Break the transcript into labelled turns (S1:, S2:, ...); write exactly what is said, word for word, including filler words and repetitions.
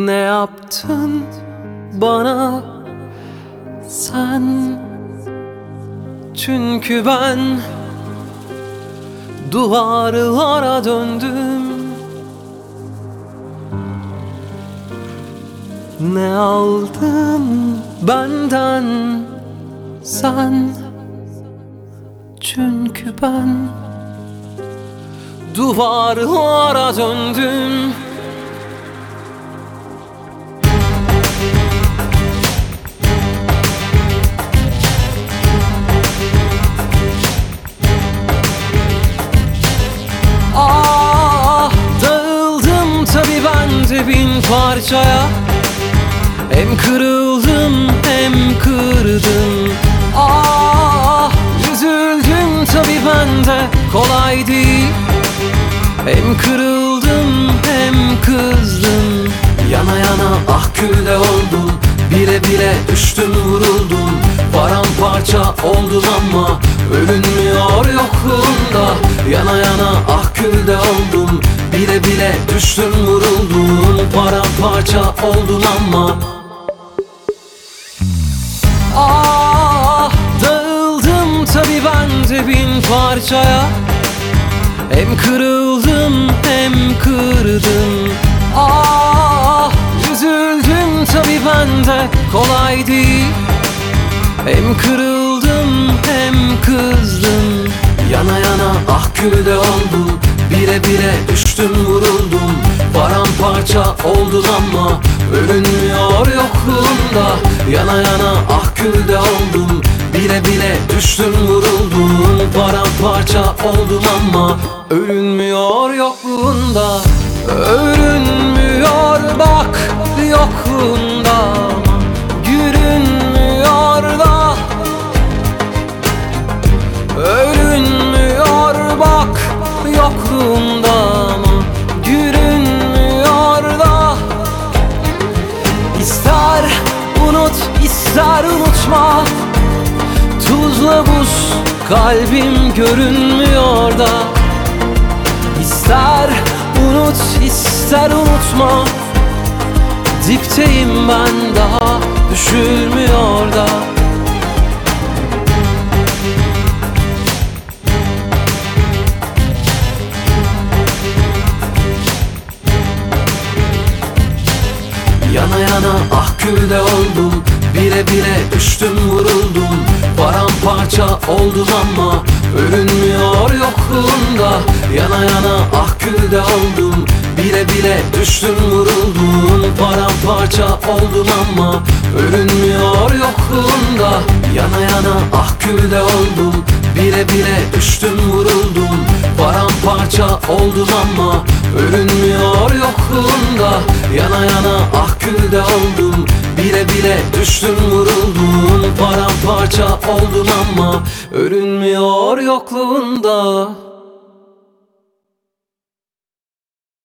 S1: Ne yaptın bana sen? Çünkü ben duvarlara döndüm. Ne aldın benden sen? Çünkü ben duvarlara döndüm. Ah, dağıldım tabii ben de bin parçaya. Hem kırıldım hem kırdım. Ah, üzüldüm tabii ben de, kolay değil. Hem kırıldım hem kızdım. Yana yana ah külde oldum. Bile bile düştüm vuruldum. Paramparça oldum ama ölünmüyor yokluğunda. Yana yana ah külde oldum. Bile bile düştüm vuruldum. Paramparça oldum ama. Ah, dağıldım tabii ben de bin parçaya. Hem kırıldım hem kırdım. Ah, üzüldüm tabii ben de, kolay değil. Hem kırıldım hem kızdım. Yana yana ah külde oldum. Bire bire düştüm vuruldum. Paramparça oldum ama ölünmüyor yokluğunda. Yana yana ah külde oldum. Bile bile düştüm vuruldum. Paramparça oldum ama ölünmüyor yokluğunda. Ölünmüyor bak yokluğunda ama görünmüyor da. Ölünmüyor bak yokluğunda ama görünmüyor da. İster unut ister unutma, tuzla buz kalbim görünmüyor da. İster unut ister unutma, dipteyim ben daha düşülmüyor da. Yana yana ah külde oldum. Bile bile düştüm vuruldum. Paramparça oldum ama ölünmüyor yokluğunda. Yana yana ah külde oldum. Bile bile düştüm vuruldum. Paramparça oldum ama ölünmüyor yokluğunda. Yana yana ah külde oldum. Bile bile düştüm vuruldum. Paramparça oldum ama ölünmüyor yokluğunda. Yana yana ah külde oldum. Bile bile düştüm vuruldum. Paramparça oldum ama ölünmüyor yokluğunda.